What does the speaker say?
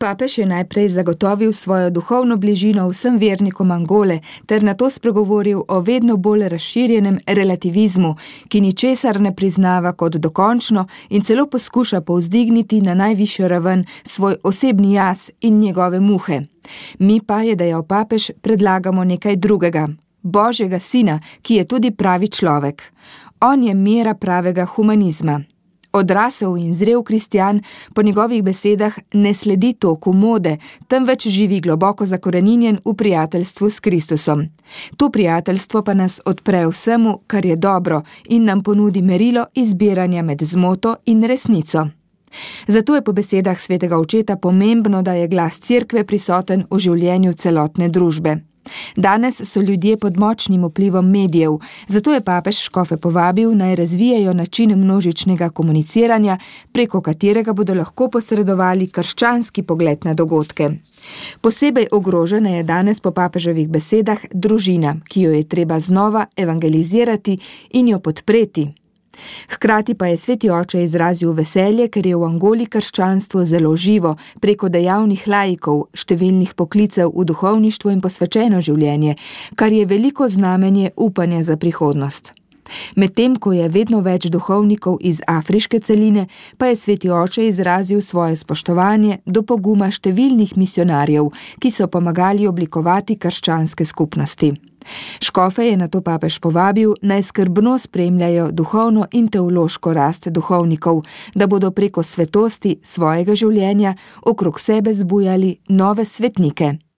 Papež je najprej zagotovil svojo duhovno bližino vsem vernikom Angole ter nato spregovoril o vedno bolj razširjenem relativizmu, ki ničesar ne priznava kot dokončno in celo poskuša povzdigniti na najvišjo raven svoj osebni jaz in njegove muhe. Mi pa, je dejal papež, predlagamo nekaj drugega, Božjega sina, ki je tudi pravi človek. On je mera pravega humanizma. Odrasel in zrel kristjan po njegovih besedah ne sledi toku mode, temveč živi globoko zakoreninjen v prijateljstvu s Kristusom. To prijateljstvo pa nas odpre vsemu, kar je dobro in nam ponudi merilo izbiranja med zmoto in resnico. Zato je po besedah svetega očeta pomembno, da je glas cerkve prisoten v življenju celotne družbe. Danes so ljudje pod močnim vplivom medijev, zato je papež škofe povabil, naj razvijajo način množičnega komuniciranja, preko katerega bodo lahko posredovali krščanski pogled na dogodke. Posebej ogrožena je danes po papeževih besedah družina, ki jo je treba znova evangelizirati in jo podpreti. Hkrati pa je sveti oče izrazil veselje, ker je v Angoli krščanstvo zelo živo, preko dejavnih laikov, številnih poklicev v duhovništvo in posvečeno življenje, kar je veliko znamenje upanja za prihodnost. Medtem ko je vedno več duhovnikov iz afriške celine, pa je sveti oče izrazil svoje spoštovanje do poguma številnih misionarjev, ki so pomagali oblikovati krščanske skupnosti. Škofe je nato papež povabil, naj skrbno spremljajo duhovno in teološko rast duhovnikov, da bodo preko svetosti svojega življenja okrog sebe zbujali nove svetnike.